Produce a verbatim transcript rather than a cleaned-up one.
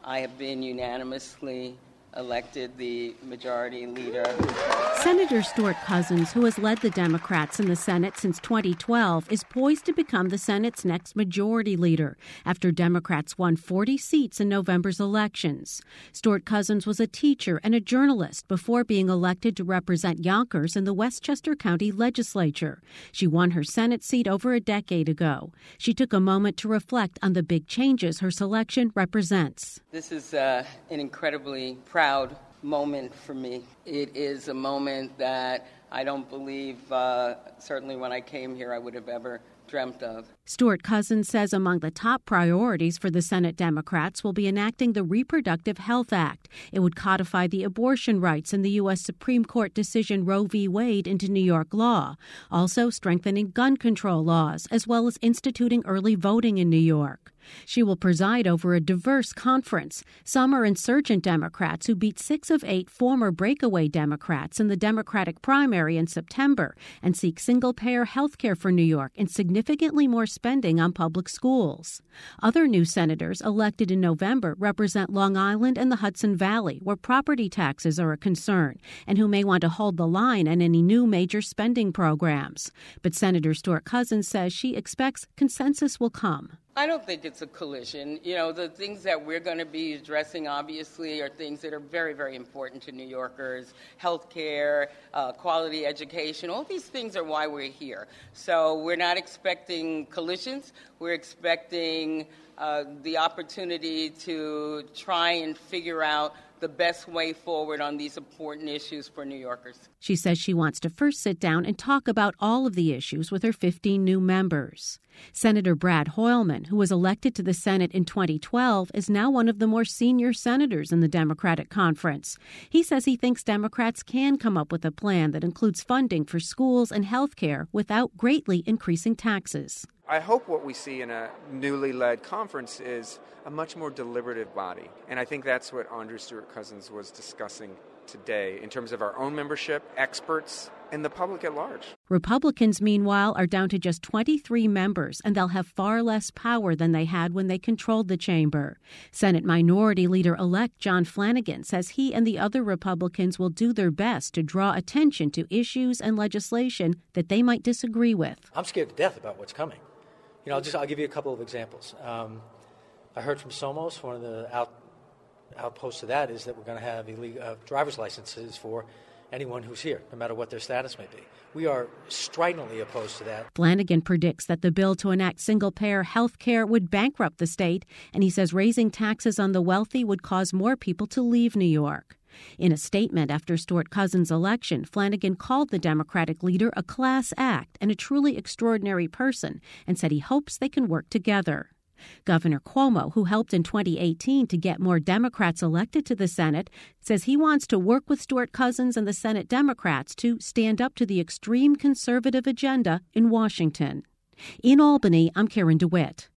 I have been unanimously elected the majority leader. Senator Stuart Cousins, who has led the Democrats in the Senate since twenty twelve, is poised to become the Senate's next majority leader after Democrats won forty seats in November's elections. Stuart Cousins was a teacher and a journalist before being elected to represent Yonkers in the Westchester County Legislature. She won her Senate seat over a decade ago. She took a moment to reflect on the big changes her selection represents. This is uh, an incredibly proud moment for me. It is a moment that I don't believe, uh, certainly when I came here, I would have ever dreamt of. Stuart Cousins says among the top priorities for the Senate Democrats will be enacting the Reproductive Health Act. It would codify the abortion rights in the U S Supreme Court decision Roe v. Wade into New York law, also strengthening gun control laws, as well as instituting early voting in New York. She will preside over a diverse conference. Some are insurgent Democrats who beat six of eight former breakaway Democrats in the Democratic primary in September and seek single-payer health care for New York and significantly more spending on public schools. Other new senators elected in November represent Long Island and the Hudson Valley, where property taxes are a concern, and who may want to hold the line on any new major spending programs. But Senator Stuart Cousins says she expects consensus will come. I don't think it's a collision. You know, the things that we're going to be addressing, obviously, are things that are very, very important to New Yorkers. Health care, uh, quality education, all these things are why we're here. So we're not expecting collisions. We're expecting uh, the opportunity to try and figure out the best way forward on these important issues for New Yorkers. She says she wants to first sit down and talk about all of the issues with her fifteen new members. Senator Brad Hoylman, who was elected to the Senate in twenty twelve, is now one of the more senior senators in the Democratic Conference. He says he thinks Democrats can come up with a plan that includes funding for schools and health care without greatly increasing taxes. I hope what we see in a newly led conference is a much more deliberative body. And I think that's what Andrew Stuart Cousins was discussing today in terms of our own membership, experts, and the public at large. Republicans, meanwhile, are down to just twenty-three members, and they'll have far less power than they had when they controlled the chamber. Senate Minority Leader-elect John Flanagan says he and the other Republicans will do their best to draw attention to issues and legislation that they might disagree with. I'm scared to death about what's coming. You know, I'll just I'll give you a couple of examples. Um, I heard from Somos, one of the out, outposts of that is that we're going to have illegal uh, driver's licenses for anyone who's here, no matter what their status may be. We are stridently opposed to that. Flanagan predicts that the bill to enact single-payer health care would bankrupt the state, and he says raising taxes on the wealthy would cause more people to leave New York. In a statement after Stuart Cousins' election, Flanagan called the Democratic leader a class act and a truly extraordinary person and said he hopes they can work together. Governor Cuomo, who helped in twenty eighteen to get more Democrats elected to the Senate, says he wants to work with Stuart Cousins and the Senate Democrats to stand up to the extreme conservative agenda in Washington. In Albany, I'm Karen DeWitt.